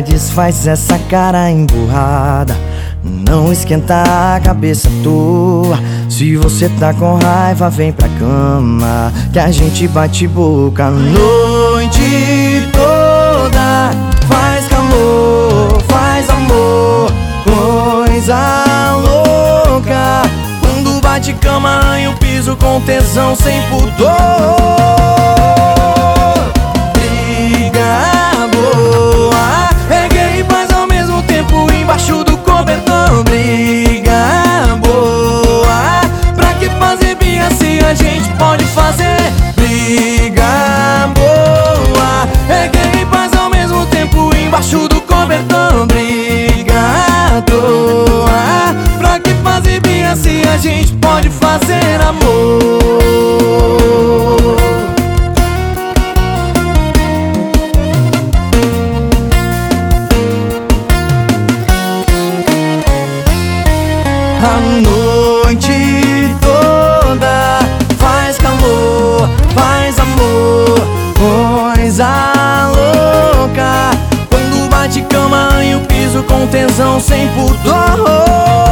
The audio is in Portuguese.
desfaz essa cara emburrada. Não esquenta a cabeça à toa. Se você tá com raiva, vem pra cama, que a gente bate boca a noite toda. Faz calor, faz amor, coisa louca. Quando bate cama, arranha o piso com tesão sem pudor. Briga boa, é guerra e paz ao mesmo tempo embaixo do cobertor. Briga boa, pra que fazer birra se a gente pode fazer? Briga boa, é guerra e paz ao mesmo tempo embaixo do cobertor. Briga à toa, pra que fazer birra se a gente pode fazer amor? A noite toda faz calor, faz amor, coisa louca. Quando bate cama, arranha o piso com tesão sem pudor.